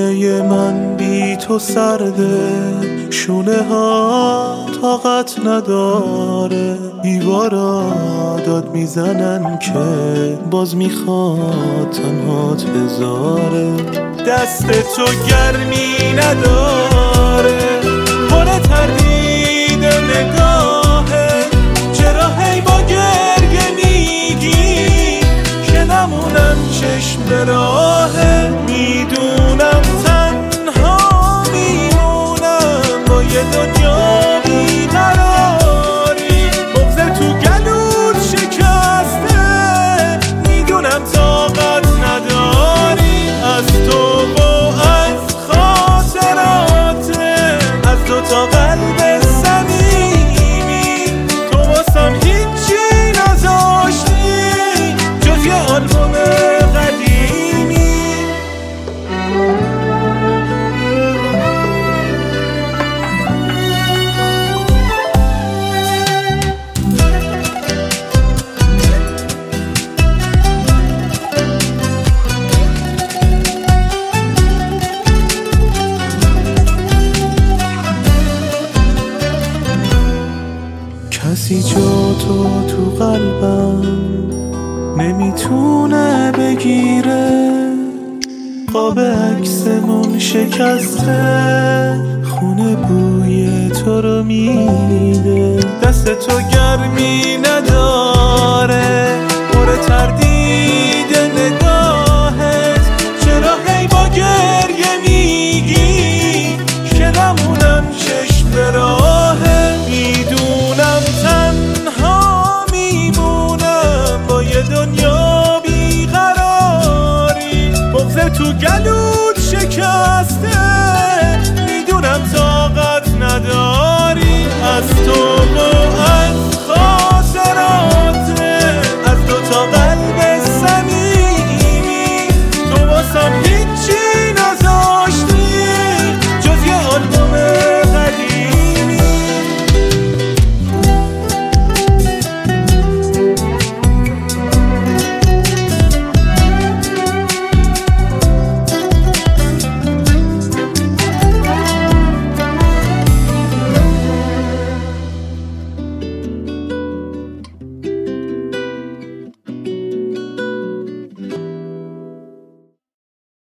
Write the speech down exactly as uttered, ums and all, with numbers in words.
خونه من بی تو سرده، شونه ها طاقت نداره، دیوارا داد میزنن که باز میخواد تنهات بذاره. دست تو گرمی نداره، پر تردید نگاهه، چرا هی با گریه میگی که نمونم چشم به راهه. میدونم تنها میمونم با یه دنیا بیقراری، بغض تو گلوت شکسته، میدونم طاقت نداری از تو و از خاطرات، از دو تا قلب صمیمی. تو واسم هیچی نذاشتی جز یه آلبوم قدیمی. کسی جا تو تو قلبم نمیتونه بگیره، قاب عکسمون شکسته، خونه بوی تو رو میده. دست تو گرمی نداره، پر تردید نگاهت، چرا هی با گریه میگی که نمونم چشم به راهه. میدونم تنها میمونم با یه دنیا بیقراری، بغض تو گلوت شکسته، میدونم طاقت نداری از تو و از